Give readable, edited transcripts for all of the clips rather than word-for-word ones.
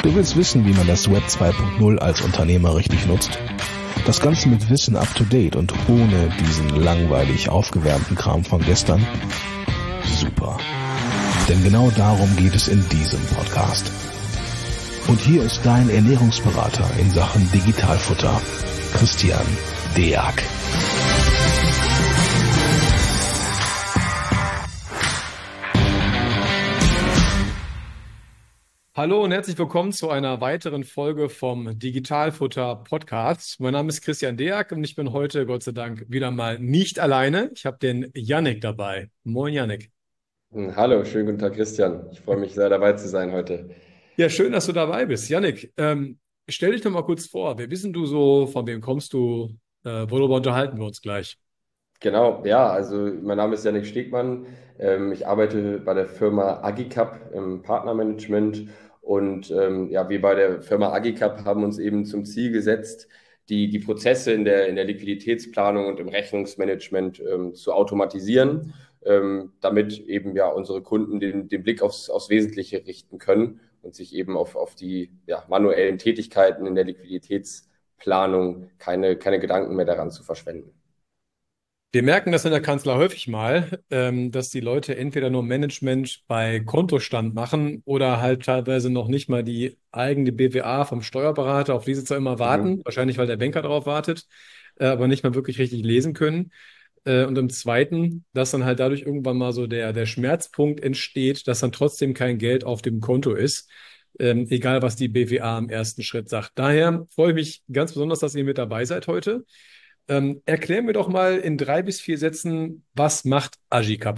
Du willst wissen, wie man das Web 2.0 als Unternehmer richtig nutzt? Das Ganze mit Wissen up to date und ohne diesen langweilig aufgewärmten Kram von gestern? Super. Denn genau darum geht es in diesem Podcast. Und hier ist dein Ernährungsberater in Sachen Digitalfutter, Christian Deak. Hallo und herzlich willkommen zu einer weiteren Folge vom Digitalfutter Podcast. Mein Name ist Christian Deak und ich bin heute, Gott sei Dank, wieder mal nicht alleine. Ich habe den Yannick dabei. Moin, Yannick. Hallo, schönen guten Tag, Christian. Ich freue mich sehr, dabei zu sein heute. Ja, schön, dass du dabei bist. Yannick, stell dich doch mal kurz vor. Wer bist denn du so? Von wem kommst du? Worüber unterhalten wir uns gleich? Genau, ja, also mein Name ist Yannick Stegmann. Ich arbeite bei der Firma Agicap im Partnermanagement und ja, wir bei der Firma Agicap haben uns eben zum Ziel gesetzt, die Prozesse in der Liquiditätsplanung und im Rechnungsmanagement zu automatisieren, damit eben ja unsere Kunden den Blick aufs Wesentliche richten können und sich eben auf die ja, manuellen Tätigkeiten in der Liquiditätsplanung keine Gedanken mehr daran zu verschwenden. Wir merken das in der Kanzlei häufig mal, dass die Leute entweder nur Management bei Kontostand machen oder halt teilweise noch nicht mal die eigene BWA vom Steuerberater, auf die sie zwar immer warten, Mhm. wahrscheinlich weil der Banker darauf wartet, aber nicht mal wirklich richtig lesen können. Und im Zweiten, dass dann halt dadurch irgendwann mal so der Schmerzpunkt entsteht, dass dann trotzdem kein Geld auf dem Konto ist, egal was die BWA im ersten Schritt sagt. Daher freue ich mich ganz besonders, dass ihr mit dabei seid heute. Erklär mir doch mal in 3 bis 4 Sätzen, was macht Agicap?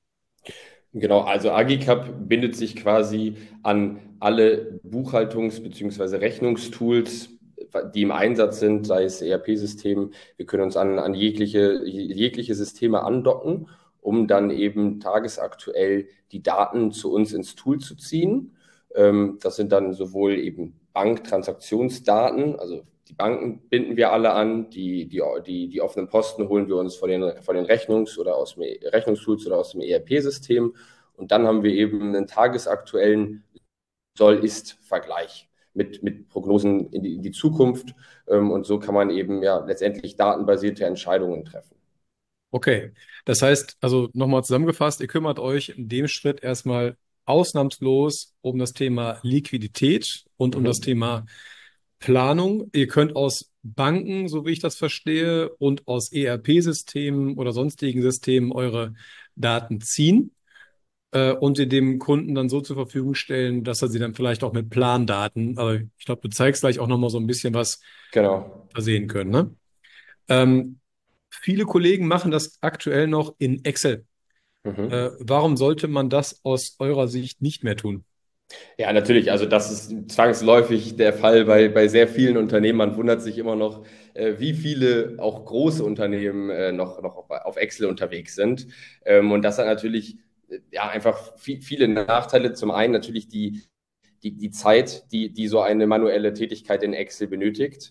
Genau, also Agicap bindet sich quasi an alle Buchhaltungs- bzw. Rechnungstools, die im Einsatz sind, sei es ERP-System. Wir können uns an jegliche Systeme andocken, um dann eben tagesaktuell die Daten zu uns ins Tool zu ziehen. Das sind dann sowohl eben Banktransaktionsdaten, also die Banken binden wir alle an, die offenen Posten holen wir uns von den oder aus dem Rechnungstools oder aus dem ERP-System. Und dann haben wir eben einen tagesaktuellen Soll-Ist-Vergleich mit Prognosen in die Zukunft. Und so kann man eben ja letztendlich datenbasierte Entscheidungen treffen. Okay, das heißt, also nochmal zusammengefasst, ihr kümmert euch in dem Schritt erstmal ausnahmslos um das Thema Liquidität und um das Mhm. Thema Planung. Ihr könnt aus Banken, so wie ich das verstehe, und aus ERP-Systemen oder sonstigen Systemen eure Daten ziehen und sie dem Kunden dann so zur Verfügung stellen, dass er sie dann vielleicht auch mit Plandaten, aber ich glaube, du zeigst gleich auch nochmal so ein bisschen was Genau. versehen können, ne? Ähm, Viele Kollegen machen das aktuell noch in Excel. Mhm. Warum sollte man das aus eurer Sicht nicht mehr tun? Ja, natürlich. Also das ist zwangsläufig der Fall bei sehr vielen Unternehmen. Man wundert sich immer noch, wie viele auch große Unternehmen noch auf Excel unterwegs sind. Und das hat natürlich ja einfach viele Nachteile. Zum einen natürlich die Zeit, die so eine manuelle Tätigkeit in Excel benötigt.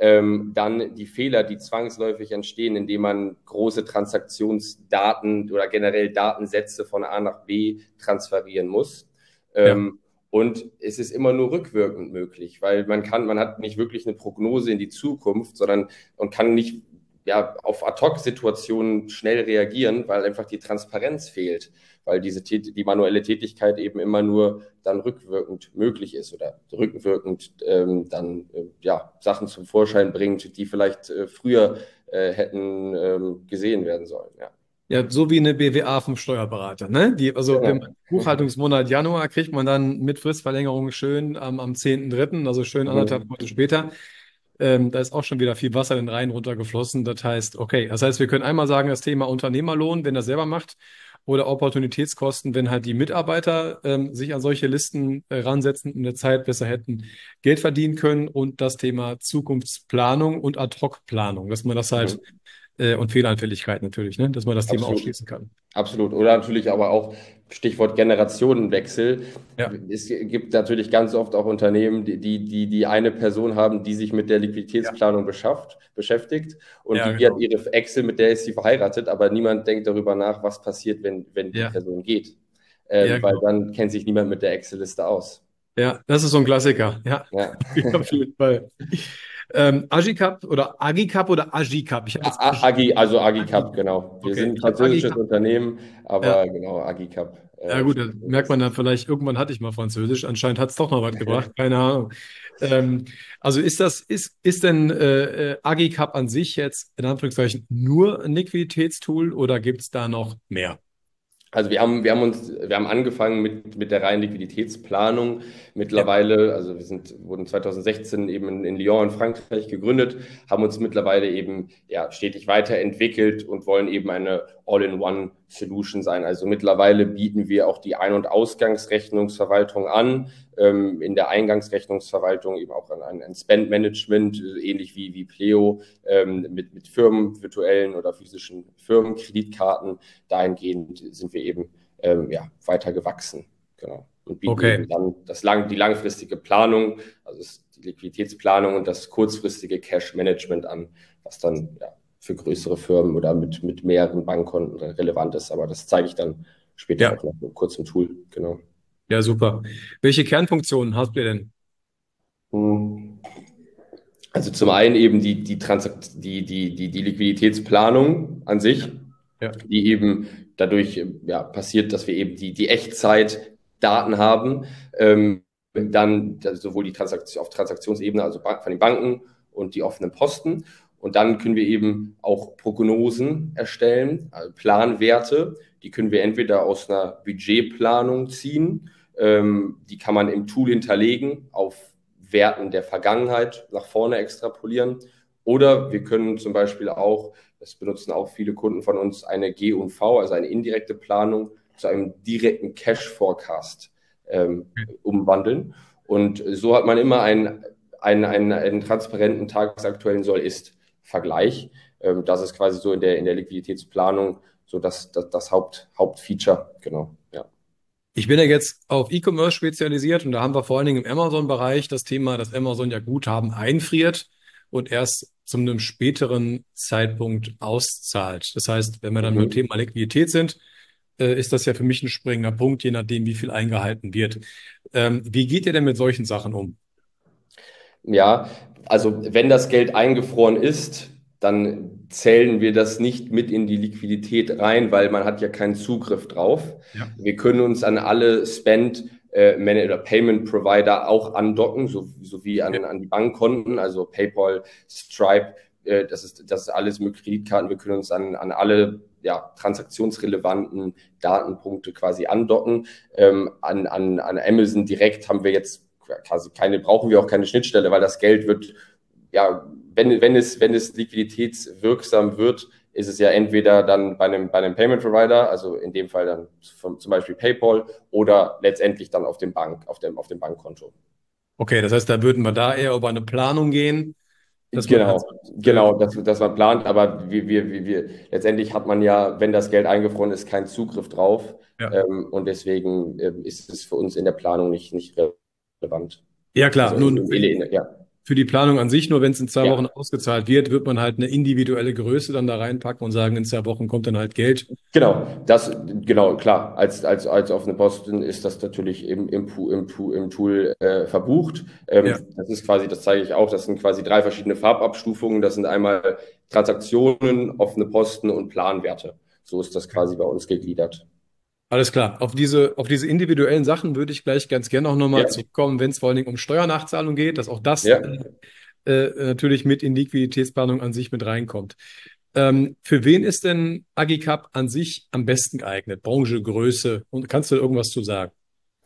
Dann die Fehler, die zwangsläufig entstehen, indem man große Transaktionsdaten oder generell Datensätze von A nach B transferieren muss. Ja. Und es ist immer nur rückwirkend möglich, weil man hat nicht wirklich eine Prognose in die Zukunft, sondern und kann nicht ja, auf Ad-Hoc-Situationen schnell reagieren, weil einfach die Transparenz fehlt, weil die manuelle Tätigkeit eben immer nur dann rückwirkend möglich ist oder rückwirkend dann ja, Sachen zum Vorschein bringt, die vielleicht früher hätten gesehen werden sollen. Ja. Ja, so wie eine BWA vom Steuerberater, ne? Also wenn man Genau. Buchhaltungsmonat Januar kriegt man dann mit Fristverlängerung schön am 10.3., also schön anderthalb Mhm. Monate später. Da ist auch schon wieder viel Wasser den Rhein runtergeflossen. Das heißt, okay, das heißt, wir können einmal sagen, das Thema Unternehmerlohn, wenn er selber macht, oder Opportunitätskosten, wenn halt die Mitarbeiter sich an solche Listen ransetzen und in der Zeit besser hätten Geld verdienen können und das Thema Zukunftsplanung und Ad-Hoc-Planung, dass man das halt Mhm. und Fehleranfälligkeit natürlich, ne, dass man das Thema Absolut. ausschließen kann. Absolut. Oder natürlich aber auch Stichwort Generationenwechsel. Ja, Es gibt natürlich ganz oft auch Unternehmen, die eine Person haben, die sich mit der ja, Liquiditätsplanung beschäftigt und ja, die hat genau. ihre Excel, mit der ist sie verheiratet, aber niemand denkt darüber nach, was passiert, wenn die Ja, Person geht. ja, Weil genau. dann kennt sich niemand mit der Excel-Liste aus. Ja, das ist so ein Klassiker. Ja, Ja. auf jeden Fall. Agicap oder Agicap oder Agicap? Ich habe jetzt Also Agicap, Agicap. genau. Wir Okay, sind ein ich habe französisches Agicap. Unternehmen, Ja, aber genau, Agicap ja gut, steht das für merkt das. man dann vielleicht, irgendwann hatte ich mal Französisch, anscheinend hat es doch noch was gebracht, keine Ahnung. Also ist denn Agicap an sich jetzt in Anführungszeichen nur ein Liquiditätstool oder gibt es da noch mehr? Also wir haben angefangen mit der reinen Liquiditätsplanung. Ja, Mittlerweile, also wurden 2016 eben in Lyon in Frankreich gegründet, haben uns mittlerweile eben ja stetig weiterentwickelt und wollen eben eine All-in-One-Solution sein. Also mittlerweile bieten wir auch die Ein- und Ausgangsrechnungsverwaltung an, in der Eingangsrechnungsverwaltung eben auch ein Spend-Management, ähnlich wie Pleo, mit Firmen, virtuellen oder physischen Firmenkreditkarten. Dahingehend sind wir eben ja, weiter gewachsen. Genau. Und bieten eben okay. dann die langfristige Planung, also die Liquiditätsplanung und das kurzfristige Cash-Management an, was dann ja, für größere Firmen oder mit mehreren Bankkonten relevant ist. Aber das zeige ich dann später Ja, auch noch mit kurzem Tool. Genau. ja, super. Welche Kernfunktionen habt ihr denn? Hm. Also zum einen eben die Liquiditätsplanung an sich, Ja, ja, die eben dadurch ja, passiert, dass wir eben die Echtzeitdaten haben, dann sowohl die Transaktion auf Transaktionsebene, also von den Banken und die offenen Posten. Und dann können wir eben auch Prognosen erstellen, also Planwerte. Die können wir entweder aus einer Budgetplanung ziehen, die kann man im Tool hinterlegen, auf Werten der Vergangenheit nach vorne extrapolieren. Oder wir können zum Beispiel auch, das benutzen auch viele Kunden von uns, eine G&V, also eine indirekte Planung, zu einem direkten Cash-Forecast umwandeln. Und so hat man immer einen transparenten tagesaktuellen Soll-Ist-Vergleich. Das ist quasi so in der Liquiditätsplanung so das Hauptfeature. Genau, ja. ich bin ja jetzt auf E-Commerce spezialisiert und da haben wir vor allen Dingen im Amazon-Bereich das Thema, dass Amazon ja Guthaben einfriert und erst zu einem späteren Zeitpunkt auszahlt. Das heißt, wenn wir dann beim Mhm. Thema Liquidität sind, ist das ja für mich ein springender Punkt, je nachdem, wie viel eingehalten wird. Wie geht ihr denn mit solchen Sachen um? Ja, also wenn das Geld eingefroren ist, dann zählen wir das nicht mit in die Liquidität rein, weil man hat ja keinen Zugriff drauf. Ja. Wir können uns an alle oder Payment Provider auch andocken, sowie Ja. an die Bankkonten, also PayPal, Stripe, das ist alles mit Kreditkarten. Wir können uns an alle ja, transaktionsrelevanten Datenpunkte quasi andocken. An Amazon direkt haben wir jetzt quasi brauchen wir auch keine Schnittstelle, weil das Geld wird, ja, wenn es liquiditätswirksam wird, ist es ja entweder dann bei einem Payment Provider, also in dem Fall dann zum Beispiel PayPal, oder letztendlich dann auf dem Bankkonto. Okay, das heißt, da würden wir da eher über eine Planung gehen, dass man halt Genau, sagt, genau, dass man plant, aber letztendlich hat man ja, wenn das Geld eingefroren ist, keinen Zugriff drauf. ja. Und deswegen ist es für uns in der Planung nicht relevant. Ja, klar. Also Nun, ja. für die Planung an sich, nur wenn es in 2 Wochen Ja, ausgezahlt wird, wird man halt eine individuelle Größe dann da reinpacken und sagen, in 2 Wochen kommt dann halt Geld. genau, klar. Als offene Posten ist das natürlich im Tool verbucht. Ja. Das ist quasi, das zeige ich auch, das sind quasi drei verschiedene Farbabstufungen. Das sind einmal Transaktionen, offene Posten und Planwerte. So ist das quasi bei uns gegliedert. Alles klar. Auf diese individuellen Sachen würde ich gleich ganz gerne auch nochmal Ja, zurückkommen, wenn es vor allen Dingen um Steuernachzahlung geht, dass auch das ja. natürlich mit in Liquiditätsplanung an sich mit reinkommt. Für wen ist denn Agicap an sich am besten geeignet? Branche, Größe? Und kannst du da irgendwas zu sagen?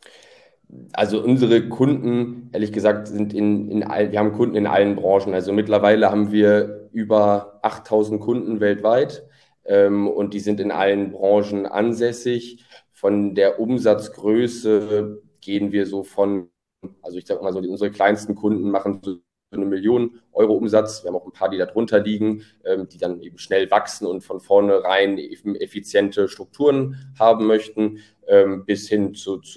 Also unsere Kunden, ehrlich gesagt, wir haben Kunden in allen Branchen. Also mittlerweile haben wir über 8000 Kunden weltweit, und die sind in allen Branchen ansässig. Von der Umsatzgröße gehen wir so also ich sag mal so, unsere kleinsten Kunden machen so 1 Million Euro Umsatz. Wir haben auch ein paar, die darunter liegen, die dann eben schnell wachsen und von vornherein eben effiziente Strukturen haben möchten, bis hin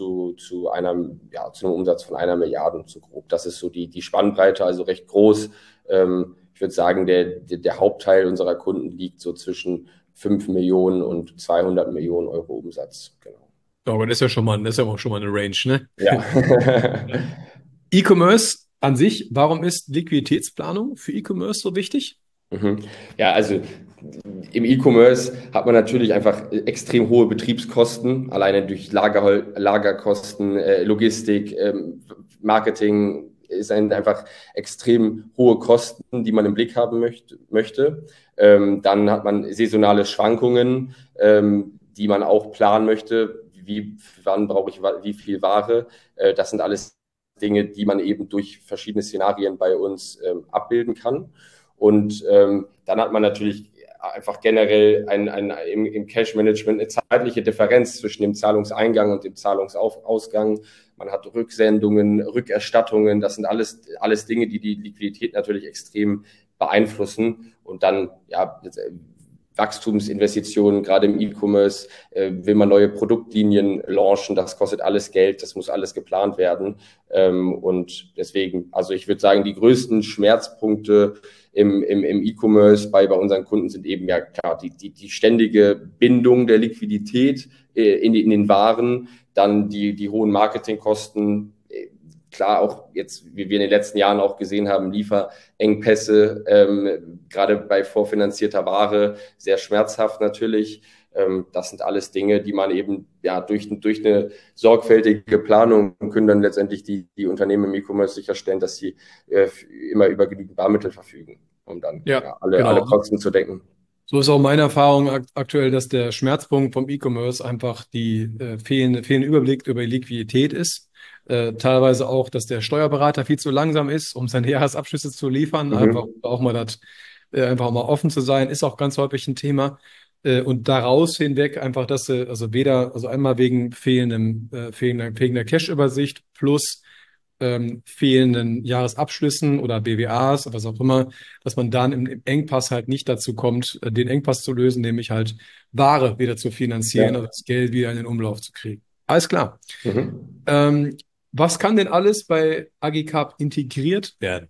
zu einem Umsatz von 1 Milliarde so grob. Das ist so die Spannbreite, also recht groß. Ich würde sagen, der Hauptteil unserer Kunden liegt so zwischen 5 Millionen und 200 Millionen Euro Umsatz. Genau. Ja, aber das ist ja auch schon mal eine Range, ne? Ja. E-Commerce an sich, warum ist Liquiditätsplanung für E-Commerce so wichtig? Mhm. Ja, also im E-Commerce hat man natürlich einfach extrem hohe Betriebskosten, alleine durch Lagerkosten, Logistik, Marketing sind einfach extrem hohe Kosten, die man im Blick haben möchte. Dann hat man saisonale Schwankungen, die man auch planen möchte. Wann brauche ich wie viel Ware? Das sind alles Dinge, die man eben durch verschiedene Szenarien bei uns abbilden kann. Und dann hat man natürlich einfach generell im Cash-Management eine zeitliche Differenz zwischen dem Zahlungseingang und dem Zahlungsausgang. Man hat Rücksendungen, Rückerstattungen. Das sind alles Dinge, die die Liquidität natürlich extrem beeinflussen. Und dann, ja, Wachstumsinvestitionen, gerade im E-Commerce, will man neue Produktlinien launchen, das kostet alles Geld, das muss alles geplant werden. Und deswegen, also ich würde sagen, die größten Schmerzpunkte im E-Commerce bei unseren Kunden sind eben ja klar die ständige Bindung der Liquidität in den Waren, dann die hohen Marketingkosten, klar auch jetzt, wie wir in den letzten Jahren auch gesehen haben, Lieferengpässe, gerade bei vorfinanzierter Ware, sehr schmerzhaft natürlich. Das sind alles Dinge, die man eben ja durch eine sorgfältige Planung können dann letztendlich die Unternehmen im E-Commerce sicherstellen, dass sie immer über genügend Barmittel verfügen, um dann Ja, ja, alle genau. Kosten zu decken. So ist auch meine Erfahrung aktuell, dass der Schmerzpunkt vom E-Commerce einfach die fehlende Überblick über die Liquidität ist. Teilweise auch, dass der Steuerberater viel zu langsam ist, um seine Jahresabschlüsse zu liefern. Einfach Mhm. auch mal einfach mal offen zu sein, ist auch ganz häufig ein Thema. Und daraus hinweg einfach, also einmal wegen fehlender Cash-Übersicht plus fehlenden Jahresabschlüssen oder BWAs, was auch immer, dass man dann im Engpass halt nicht dazu kommt, den Engpass zu lösen, nämlich halt Ware wieder zu finanzieren, Ja. also das Geld wieder in den Umlauf zu kriegen. Alles klar. Mhm. Was kann denn alles bei Agicap integriert werden?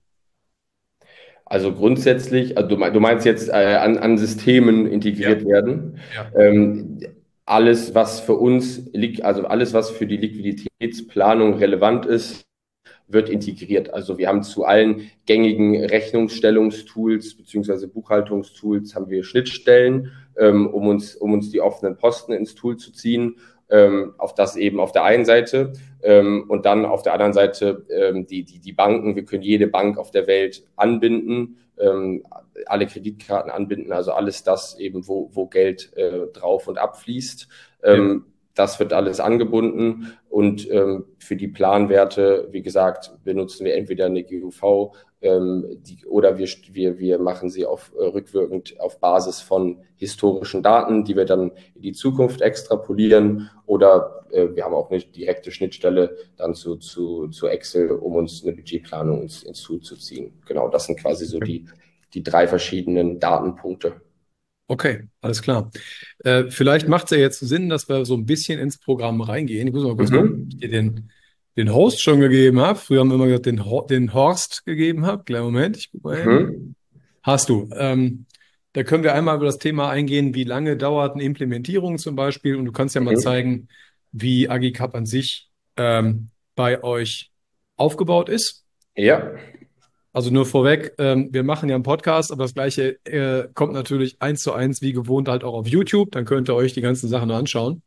Also grundsätzlich, also du meinst jetzt an Systemen Ja, integriert werden. ja. Ähm, Alles, was für uns liegt, also alles, was für die Liquiditätsplanung relevant ist, wird integriert. Also wir haben zu allen gängigen Rechnungsstellungstools beziehungsweise Buchhaltungstools haben wir Schnittstellen, um uns die offenen Posten ins Tool zu ziehen. Auf das eben auf der einen Seite und dann auf der anderen Seite die Banken. Wir können jede Bank auf der Welt anbinden, alle Kreditkarten anbinden, also alles das eben, wo Geld drauf und abfließt. Ja. Das wird alles angebunden und für die Planwerte, wie gesagt, benutzen wir entweder eine GUV oder wir machen sie rückwirkend auf Basis von historischen Daten, die wir dann in die Zukunft extrapolieren oder wir haben auch eine direkte Schnittstelle dann zu Excel, um uns eine Budgetplanung ins Tool zu ziehen. Genau, das sind quasi so die drei verschiedenen Datenpunkte. Okay, alles klar. Vielleicht macht es ja jetzt Sinn, dass wir so ein bisschen ins Programm reingehen. Ich muss mal kurz gucken, ob ich Mhm. dir den Host schon gegeben habe. Früher haben wir immer gesagt, den Horst gegeben habe. Kleinen Moment, ich guck mal hin. Mhm. Hast du. Da können wir einmal über das Thema eingehen, wie lange dauert eine Implementierung zum Beispiel. Und du kannst ja mal Mhm. zeigen, wie Agicap an sich bei euch aufgebaut ist. Ja. Also nur vorweg, wir machen ja einen Podcast, aber das Gleiche kommt natürlich eins zu eins wie gewohnt halt auch auf YouTube. Dann könnt ihr euch die ganzen Sachen nur anschauen.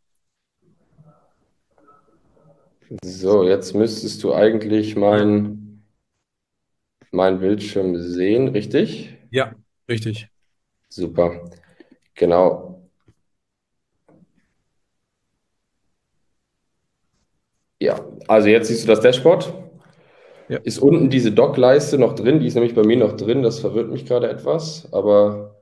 So, jetzt müsstest du eigentlich mein Bildschirm sehen, richtig? Ja, richtig. Super. Genau. Ja, also jetzt siehst du das Dashboard. Ja, Ist unten diese Dock-Leiste noch drin? Die ist nämlich bei mir noch drin. Das verwirrt mich gerade etwas. Aber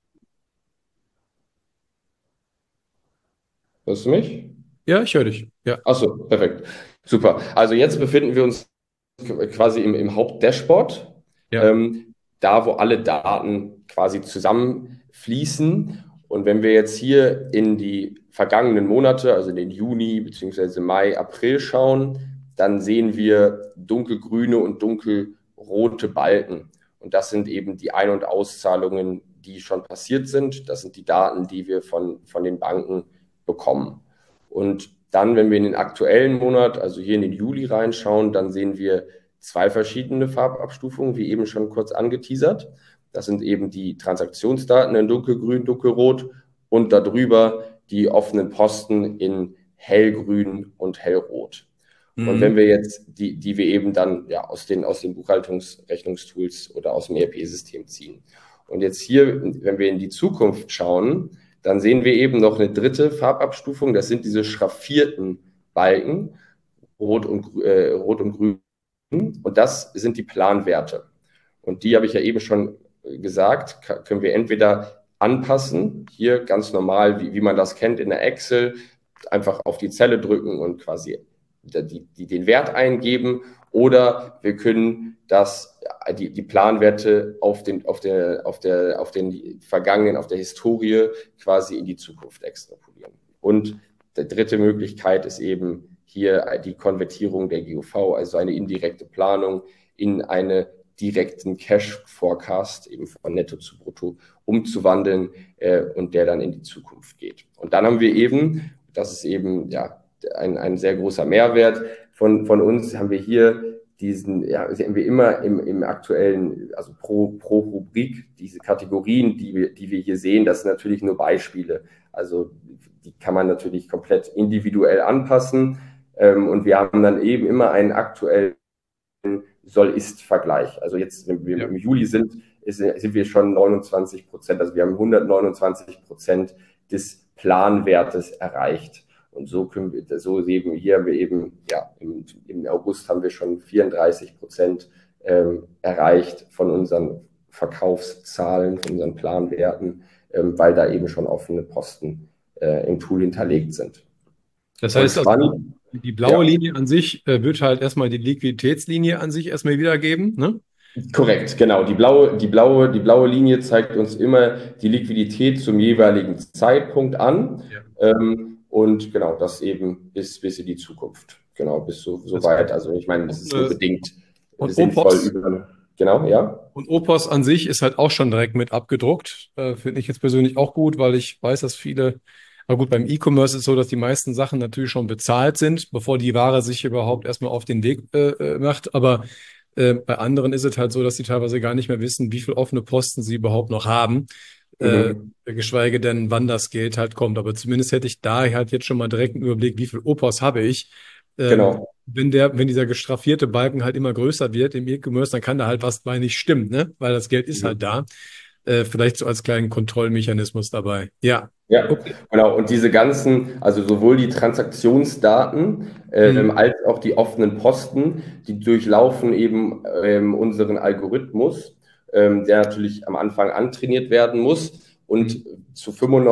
hörst du mich? ja, ich höre dich. Ja, Ach so, perfekt. Super. Also jetzt befinden wir uns quasi im Hauptdashboard, ja. da wo alle Daten quasi zusammenfließen. Und wenn wir jetzt hier in die vergangenen Monate, also in den Juni beziehungsweise Mai, April schauen, dann sehen wir dunkelgrüne und dunkelrote Balken. Und das sind eben die Ein- und Auszahlungen, die schon passiert sind. Das sind die Daten, die wir von den Banken bekommen. Und Dann, wenn wir in den aktuellen Monat, also hier in den Juli reinschauen, dann sehen wir zwei verschiedene Farbabstufungen, wie eben schon kurz angeteasert. Das sind eben die Transaktionsdaten in dunkelgrün, dunkelrot und darüber die offenen Posten in hellgrün und hellrot. Und wenn wir jetzt, die wir eben dann ja aus den Buchhaltungsrechnungstools oder aus dem ERP-System ziehen. Und jetzt hier, wenn wir in die Zukunft schauen, dann sehen wir eben noch eine dritte Farbabstufung. Das sind diese schraffierten Balken, rot und grün. Und das sind die Planwerte. Und die habe ich ja eben schon gesagt, können wir entweder anpassen, hier ganz normal, wie man das kennt in der Excel, einfach auf die Zelle drücken und quasi den Wert eingeben, oder wir können die Planwerte auf den vergangenen, auf der Historie quasi in die Zukunft extrapolieren. Und die dritte Möglichkeit ist eben hier die Konvertierung der GOV, also eine indirekte Planung in einen direkten Cash-Forecast eben von Netto zu Brutto umzuwandeln und der dann in die Zukunft geht. Und dann haben wir eben, das ist eben ja ein sehr großer Mehrwert von uns, haben wir hier haben wir immer im aktuellen, also pro Rubrik, diese Kategorien, die wir hier sehen, das sind natürlich nur Beispiele. Also die kann man natürlich komplett individuell anpassen. Und wir haben dann eben immer einen aktuellen Soll-Ist-Vergleich. Also jetzt, wenn wir im Juli sind wir schon 29%, also wir haben 129% des Planwertes erreicht. Und so haben wir eben, ja, im August haben wir schon 34% erreicht von unseren Verkaufszahlen, von unseren Planwerten, weil da eben schon offene Posten im Tool hinterlegt sind. Das heißt, also, die blaue Linie an sich wird halt erstmal die Liquiditätslinie an sich erstmal wiedergeben, ne? Korrekt, genau. Die blaue Linie zeigt uns immer die Liquidität zum jeweiligen Zeitpunkt an. Ja. Und genau, das eben bis in die Zukunft. Genau, bis so weit. Also ich meine, das ist nur bedingt sinnvoll über. Genau, ja. Und Opos an sich ist halt auch schon direkt mit abgedruckt. Finde ich jetzt persönlich auch gut, weil ich weiß, dass viele, aber gut, beim E-Commerce ist es so, dass die meisten Sachen natürlich schon bezahlt sind, bevor die Ware sich überhaupt erstmal auf den Weg macht. Aber bei anderen ist es halt so, dass sie teilweise gar nicht mehr wissen, wie viele offene Posten sie überhaupt noch haben. Geschweige denn, wann das Geld halt kommt. Aber zumindest hätte ich da halt jetzt schon mal direkt einen Überblick, wie viel Opos habe ich. Genau. Wenn dieser gestraffierte Balken halt immer größer wird im E-Commerce, dann kann da halt was bei nicht stimmen, ne? Weil das Geld ist halt da. Vielleicht so als kleinen Kontrollmechanismus dabei. Ja. Ja, okay. Genau. Und diese ganzen, also sowohl die Transaktionsdaten als auch die offenen Posten, die durchlaufen eben unseren Algorithmus, der natürlich am Anfang antrainiert werden muss. Und zu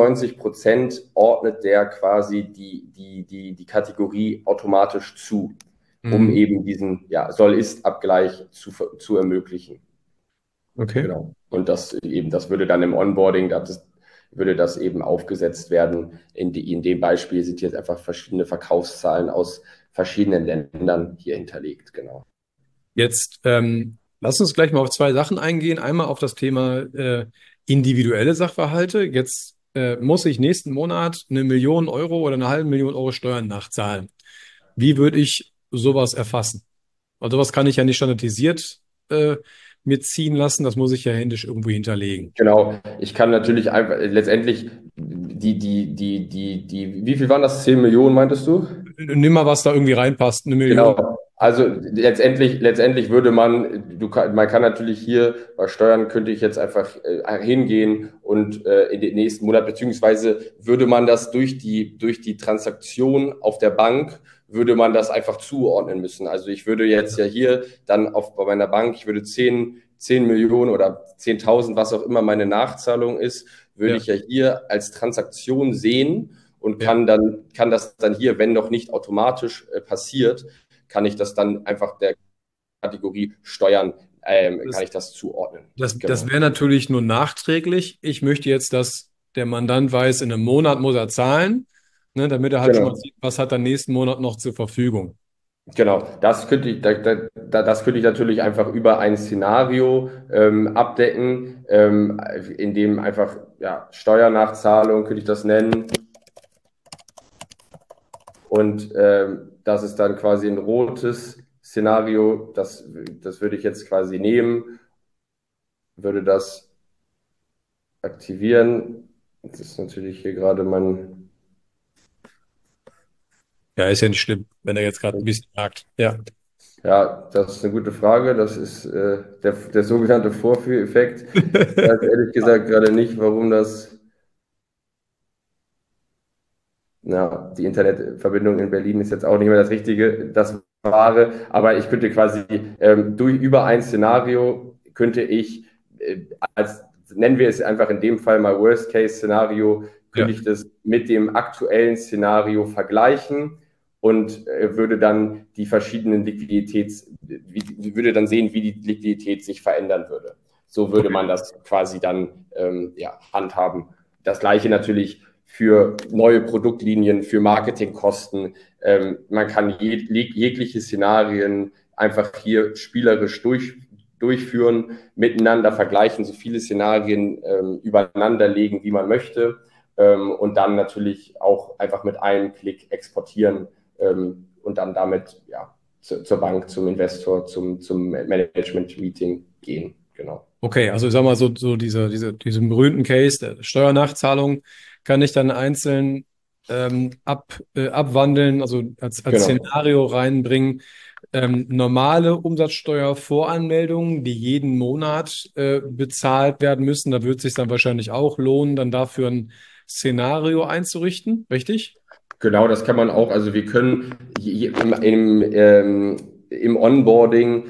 95% ordnet der quasi die Kategorie automatisch zu, um eben diesen Soll-Ist-Abgleich zu ermöglichen. Okay. Genau. Und das würde dann im Onboarding, würde das eben aufgesetzt werden. In dem Beispiel sind jetzt einfach verschiedene Verkaufszahlen aus verschiedenen Ländern hier hinterlegt. Genau. Jetzt lass uns gleich mal auf zwei Sachen eingehen. Einmal auf das Thema individuelle Sachverhalte. Jetzt muss ich nächsten Monat 1 Million Euro oder 1,5 Million Euro Steuern nachzahlen. Wie würde ich sowas erfassen? Also sowas kann ich ja nicht standardisiert mir ziehen lassen. Das muss ich ja händisch irgendwo hinterlegen. Genau. Ich kann natürlich einfach letztendlich wie viel waren das? 10 Millionen, meintest du? Nimm mal, was da irgendwie reinpasst. 1 Million. Genau. Also letztendlich würde man kann natürlich hier bei Steuern könnte ich jetzt einfach hingehen und in den nächsten Monat, beziehungsweise würde man das durch die Transaktion auf der Bank, würde man das einfach zuordnen müssen. Also ich würde jetzt ja hier dann bei meiner Bank, ich würde 10 Millionen oder 10.000, was auch immer meine Nachzahlung ist, würde ich ja hier als Transaktion sehen und kann das dann hier, wenn noch nicht automatisch passiert, kann ich das dann einfach der Kategorie Steuern, kann ich das zuordnen. Das wäre natürlich nur nachträglich. Ich möchte jetzt, dass der Mandant weiß, in einem Monat muss er zahlen, ne, damit er halt schon mal sieht, was hat er nächsten Monat noch zur Verfügung. Genau, das könnte ich natürlich einfach über ein Szenario abdecken, in dem einfach Steuernachzahlung, könnte ich das nennen. Und das ist dann quasi ein rotes Szenario. Das würde ich jetzt quasi nehmen, würde das aktivieren. Das ist natürlich hier gerade mein... Ja, ist ja nicht schlimm, wenn er jetzt gerade ein bisschen jagt. Ja. Ja, das ist eine gute Frage. Das ist der sogenannte Vorführeffekt. Ich weiß ehrlich gesagt gerade nicht, warum das... Ja, die Internetverbindung in Berlin ist jetzt auch nicht mehr das Wahre, aber ich könnte quasi über ein Szenario könnte ich als nennen wir es einfach in dem Fall mal Worst-Case-Szenario, Ja. könnte ich das mit dem aktuellen Szenario vergleichen und würde dann die verschiedenen würde dann sehen, wie die Liquidität sich verändern würde. So würde man das quasi dann handhaben. Das Gleiche natürlich für neue Produktlinien, für Marketingkosten. Man kann jegliche Szenarien einfach hier spielerisch durchführen, miteinander vergleichen, so viele Szenarien übereinander legen, wie man möchte. Und dann natürlich auch einfach mit einem Klick exportieren und dann damit zur Bank, zum Investor, zum Management-Meeting gehen. Genau. Okay, also ich sag mal so diesen berühmten Case der Steuernachzahlung kann ich dann einzeln abwandeln, also als Genau. Szenario reinbringen. Normale Umsatzsteuervoranmeldungen, die jeden Monat bezahlt werden müssen, da wird es sich dann wahrscheinlich auch lohnen, dann dafür ein Szenario einzurichten, richtig? Genau, das kann man auch. Also wir können im Onboarding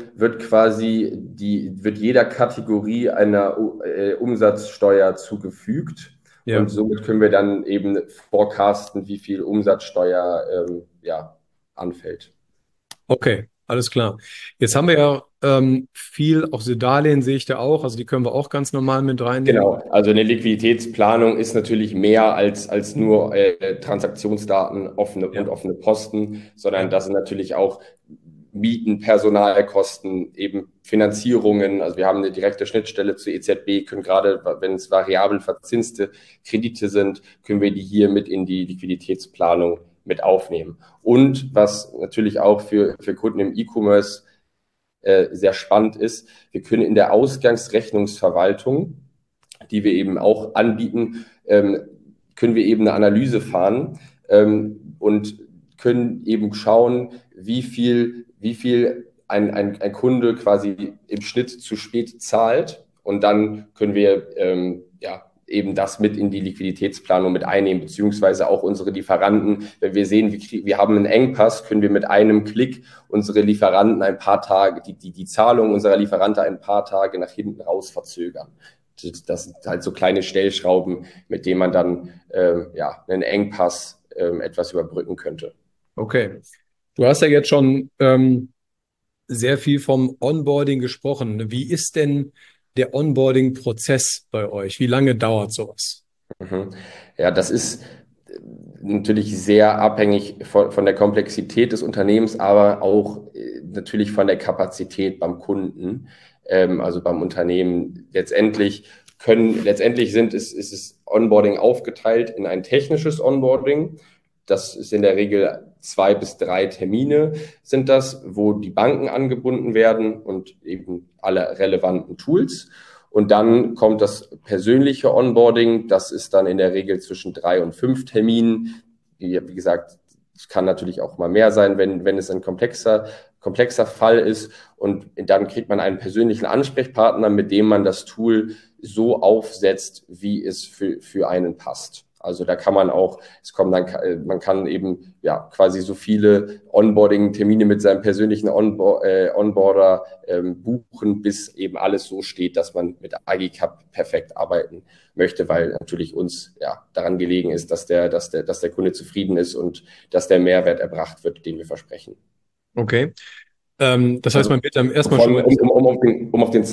wird jeder Kategorie einer Umsatzsteuer zugefügt. Ja. Und somit können wir dann eben forecasten, wie viel Umsatzsteuer anfällt. Okay, alles klar. Jetzt haben wir ja viel, auch diese Darlehen sehe ich da auch, also die können wir auch ganz normal mit reinnehmen. Genau, also eine Liquiditätsplanung ist natürlich mehr als nur Transaktionsdaten, offene Posten, sondern Ja. das sind natürlich auch Mieten, Personalkosten, eben Finanzierungen. Also wir haben eine direkte Schnittstelle zur EZB, können gerade, wenn es variabel verzinste Kredite sind, können wir die hier mit in die Liquiditätsplanung mit aufnehmen. Und was natürlich auch für Kunden im E-Commerce sehr spannend ist, wir können in der Ausgangsrechnungsverwaltung, die wir eben auch anbieten, können wir eben eine Analyse fahren und können eben schauen, wie viel ein Kunde quasi im Schnitt zu spät zahlt. Und dann können wir eben das mit in die Liquiditätsplanung mit einnehmen, beziehungsweise auch unsere Lieferanten. Wenn wir sehen, wir haben einen Engpass, können wir mit einem Klick unsere Lieferanten ein paar Tage, die Zahlung unserer Lieferanten ein paar Tage nach hinten raus verzögern. Das sind halt so kleine Stellschrauben, mit denen man dann einen Engpass etwas überbrücken könnte. Okay. Du hast ja jetzt schon sehr viel vom Onboarding gesprochen. Wie ist denn der Onboarding-Prozess bei euch? Wie lange dauert sowas? Mhm. Ja, das ist natürlich sehr abhängig von der Komplexität des Unternehmens, aber auch natürlich von der Kapazität beim Kunden, also beim Unternehmen. Letztendlich ist es Onboarding aufgeteilt in ein technisches Onboarding. Das ist in der Regel 2 bis 3 Termine sind das, wo die Banken angebunden werden und eben alle relevanten Tools. Und dann kommt das persönliche Onboarding. Das ist dann in der Regel zwischen 3 und 5 Terminen. Wie gesagt, es kann natürlich auch mal mehr sein, wenn es ein komplexer Fall ist. Und dann kriegt man einen persönlichen Ansprechpartner, mit dem man das Tool so aufsetzt, wie es für einen passt. Also da kann man auch, man kann eben quasi so viele Onboarding-Termine mit seinem persönlichen Onboarder buchen, bis eben alles so steht, dass man mit AGICAP perfekt arbeiten möchte, weil natürlich uns daran gelegen ist, dass der Kunde zufrieden ist und dass der Mehrwert erbracht wird, den wir versprechen. Okay. Das heißt, man wird dann erstmal Von, schon mal um auf den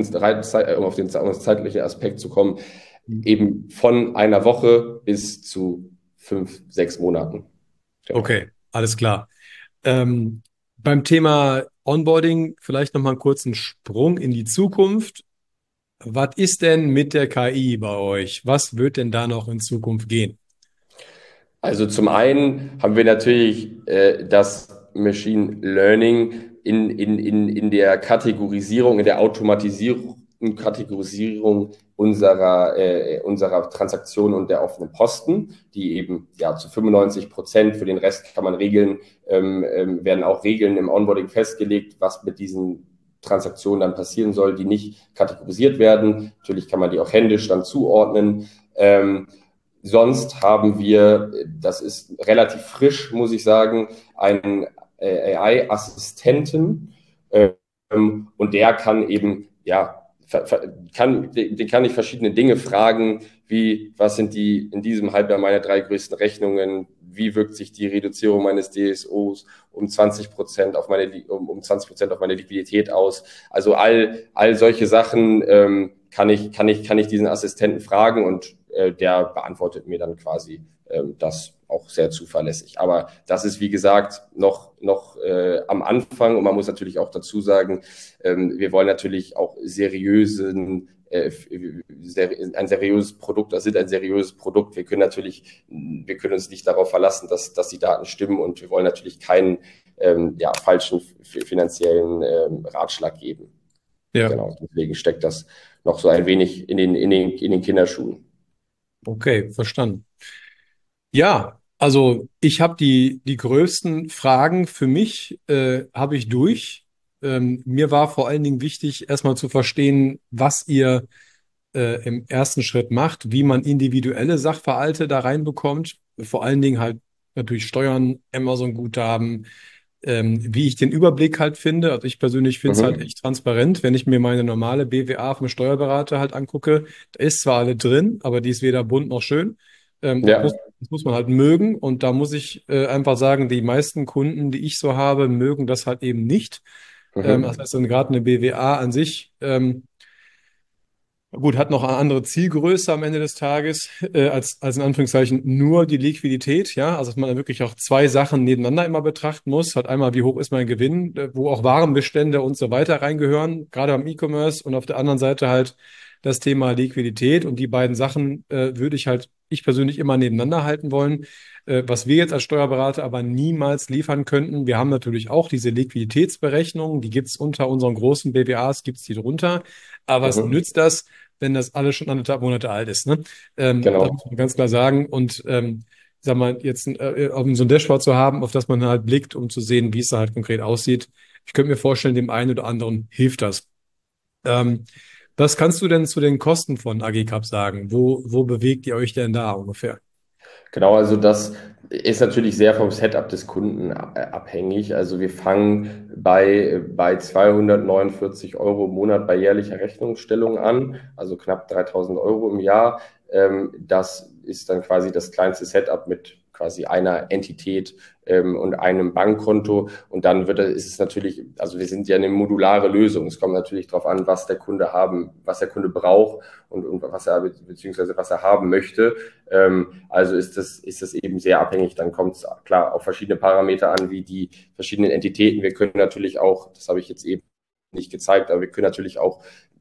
zeitlichen Aspekt zu kommen, eben von einer Woche bis zu 5, 6 Monaten. Genau. Okay, alles klar. Beim Thema Onboarding vielleicht nochmal einen kurzen Sprung in die Zukunft. Was ist denn mit der KI bei euch? Was wird denn da noch in Zukunft gehen? Also zum einen haben wir natürlich das Machine Learning in der Kategorisierung, in der Automatisierung und Kategorisierung unserer Transaktionen und der offenen Posten, die eben ja zu 95%, für den Rest kann man Regeln, werden auch Regeln im Onboarding festgelegt, was mit diesen Transaktionen dann passieren soll, die nicht kategorisiert werden. Natürlich kann man die auch händisch dann zuordnen. Sonst haben wir, das ist relativ frisch, muss ich sagen, einen AI-Assistenten, und der kann eben, ja, den kann ich verschiedene Dinge fragen, wie, was sind die in diesem Halbjahr meine 3 größten Rechnungen, wie wirkt sich die Reduzierung meines DSOs um 20% auf um 20% auf meine Liquidität aus. Also all solche Sachen kann ich diesen Assistenten fragen und der beantwortet mir dann quasi das auch sehr zuverlässig. Aber das ist, wie gesagt, noch am Anfang und man muss natürlich auch dazu sagen, wir wollen natürlich auch ein seriöses Produkt, das sind ein seriöses Produkt. Wir können uns nicht darauf verlassen, dass die Daten stimmen und wir wollen natürlich keinen falschen finanziellen Ratschlag geben. Ja. Genau, deswegen steckt das noch so ein wenig in den Kinderschuhen. Okay, verstanden. Ja, also ich habe die größten Fragen für mich, habe ich durch. Mir war vor allen Dingen wichtig, erstmal zu verstehen, was ihr im ersten Schritt macht, wie man individuelle Sachverhalte da reinbekommt. Vor allen Dingen halt natürlich Steuern, Amazon-Guthaben, wie ich den Überblick halt finde. Also ich persönlich finde es halt echt transparent, wenn ich mir meine normale BWA vom Steuerberater halt angucke. Da ist zwar alle drin, aber die ist weder bunt noch schön. Ja. Das muss man halt mögen. Und da muss ich einfach sagen, die meisten Kunden, die ich so habe, mögen das halt eben nicht. Das heißt, dann gerade eine BWA an sich, gut, hat noch eine andere Zielgröße am Ende des Tages, als in Anführungszeichen nur die Liquidität, ja. Also dass man dann wirklich auch zwei Sachen nebeneinander immer betrachten muss. Halt einmal, wie hoch ist mein Gewinn, wo auch Warenbestände und so weiter reingehören, gerade beim E-Commerce und auf der anderen Seite halt das Thema Liquidität. Und die beiden Sachen würde ich persönlich immer nebeneinander halten wollen. Was wir jetzt als Steuerberater aber niemals liefern könnten, wir haben natürlich auch diese Liquiditätsberechnungen, die gibt's unter unseren großen BWAs, gibt's die drunter. Aber was nützt das, wenn das alles schon 1,5 Monate alt ist, ne? Genau. Das muss man ganz klar sagen. Und sag mal, jetzt so ein Dashboard zu haben, auf das man halt blickt, um zu sehen, wie es da halt konkret aussieht. Ich könnte mir vorstellen, dem einen oder anderen hilft das. Was kannst du denn zu den Kosten von Agicap sagen? Wo bewegt ihr euch denn da ungefähr? Genau, also das ist natürlich sehr vom Setup des Kunden abhängig. Also wir fangen bei 249 Euro im Monat bei jährlicher Rechnungsstellung an, also knapp 3.000 Euro im Jahr. Das ist dann quasi das kleinste Setup mit quasi einer Entität und einem Bankkonto. Und dann ist es natürlich, also wir sind ja eine modulare Lösung. Es kommt natürlich darauf an, was der Kunde braucht und beziehungsweise was er haben möchte. Also ist das eben sehr abhängig. Dann kommt es klar auf verschiedene Parameter an, wie die verschiedenen Entitäten. Wir können natürlich auch, das habe ich jetzt eben nicht gezeigt, aber wir können natürlich auch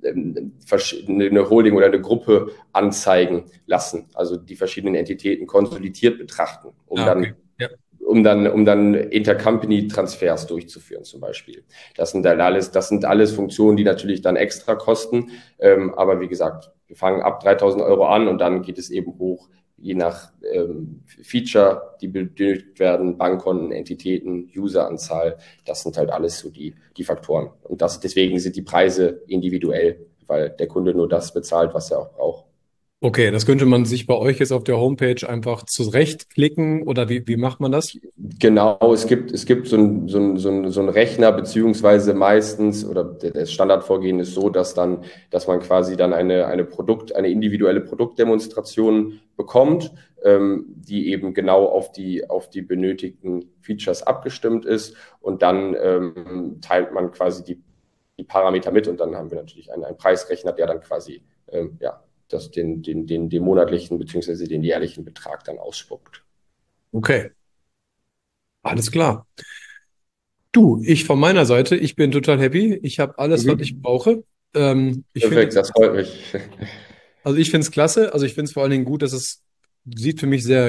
eine Holding oder eine Gruppe anzeigen lassen, also die verschiedenen Entitäten konsolidiert betrachten, um dann Intercompany-Transfers durchzuführen zum Beispiel. Das sind alles Funktionen, die natürlich dann extra kosten, aber wie gesagt, wir fangen ab 3.000 Euro an und dann geht es eben hoch, je nach Feature, die benötigt werden, Bankkonten, Entitäten, Useranzahl, das sind halt alles so die Faktoren. Und deswegen sind die Preise individuell, weil der Kunde nur das bezahlt, was er auch braucht. Okay, das könnte man sich bei euch jetzt auf der Homepage einfach zurechtklicken oder wie macht man das? Genau, es gibt so einen Rechner, beziehungsweise meistens, oder das Standardvorgehen ist so, dass man quasi dann eine individuelle Produktdemonstration bekommt, die eben genau auf die benötigten Features abgestimmt ist und dann teilt man quasi die Parameter mit und dann haben wir natürlich einen Preisrechner, der dann quasi, den monatlichen beziehungsweise den jährlichen Betrag dann ausspuckt. Okay, alles klar. Du, ich von meiner Seite, ich bin total happy. Ich habe alles, was ich brauche. Perfekt, das freut mich. Also ich finde es klasse. Also ich finde es vor allen Dingen gut, dass es sieht für mich sehr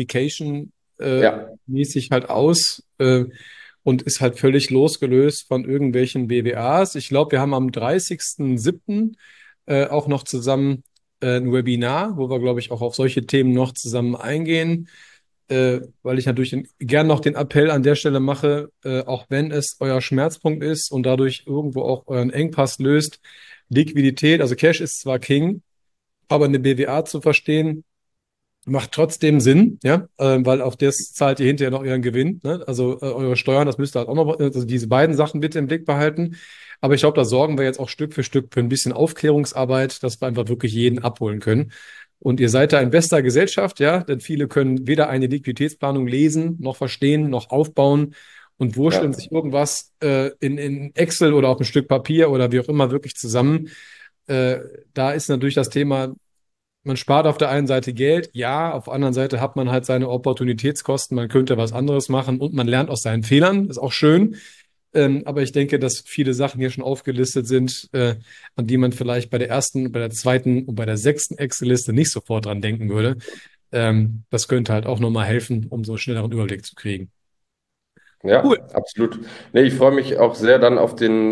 Gamification-mäßig halt aus und ist halt völlig losgelöst von irgendwelchen BWAs. Ich glaube, wir haben am 30.07. Auch noch zusammen ein Webinar, wo wir, glaube ich, auch auf solche Themen noch zusammen eingehen, weil ich natürlich gern noch den Appell an der Stelle mache, auch wenn es euer Schmerzpunkt ist und dadurch irgendwo auch euren Engpass löst, Liquidität, also Cash ist zwar King, aber eine BWA zu verstehen, macht trotzdem Sinn, ja, weil auf das zahlt ihr hinterher noch euren Gewinn, ne? Also eure Steuern, das müsst ihr halt auch noch, also diese beiden Sachen bitte im Blick behalten. Aber ich glaube, da sorgen wir jetzt auch Stück für Stück für ein bisschen Aufklärungsarbeit, dass wir einfach wirklich jeden abholen können. Und ihr seid da in bester Gesellschaft, ja, denn viele können weder eine Liquiditätsplanung lesen, noch verstehen, noch aufbauen und wursteln sich irgendwas in Excel oder auf ein Stück Papier oder wie auch immer wirklich zusammen. Da ist natürlich das Thema, man spart auf der einen Seite Geld, ja, auf der anderen Seite hat man halt seine Opportunitätskosten, man könnte was anderes machen und man lernt aus seinen Fehlern, ist auch schön. Aber ich denke, dass viele Sachen hier schon aufgelistet sind, an die man vielleicht bei der ersten, bei der zweiten und bei der sechsten Excel-Liste nicht sofort dran denken würde. Das könnte halt auch nochmal helfen, um so einen schnelleren Überblick zu kriegen. Ja, Cool. absolut. Nee, ich freue mich auch sehr dann auf den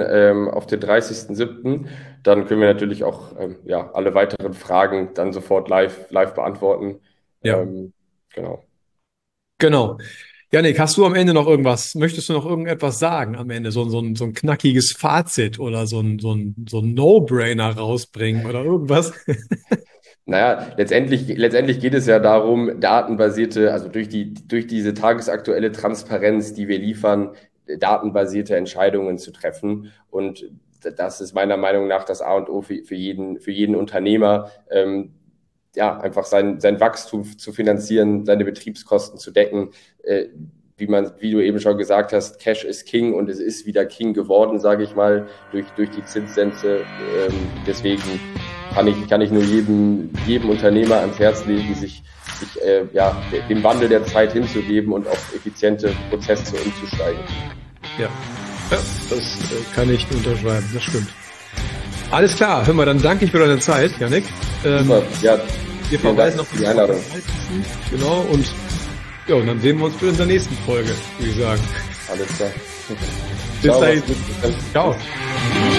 30.07. Dann können wir natürlich auch ja, alle weiteren Fragen dann sofort live beantworten. Ja. Genau. Genau. Jannik, hast du am Ende noch irgendwas? Möchtest du noch irgendetwas sagen am Ende? So ein knackiges Fazit oder so ein No-Brainer rausbringen oder irgendwas? Naja, letztendlich geht es ja darum, datenbasierte, also durch diese tagesaktuelle Transparenz, die wir liefern, datenbasierte Entscheidungen zu treffen. Und das ist meiner Meinung nach das A und O für jeden Unternehmer, ja, einfach sein Wachstum zu finanzieren, seine Betriebskosten zu decken. Wie du eben schon gesagt hast, Cash ist King und es ist wieder King geworden, sage ich mal, durch die Zinssätze. Deswegen kann ich nur jedem Unternehmer ans Herz legen, sich ja, dem Wandel der Zeit hinzugeben und auf effiziente Prozesse umzusteigen. Ja, das kann ich unterschreiben, das stimmt. Alles klar, hör mal, dann danke ich für deine Zeit, Jannik. Super, ja, wir verweisen auf die Einladung. Genau, und dann sehen wir uns für unsere nächsten Folge, würde ich sagen. Alles klar. Bis dahin. Ciao. Ciao.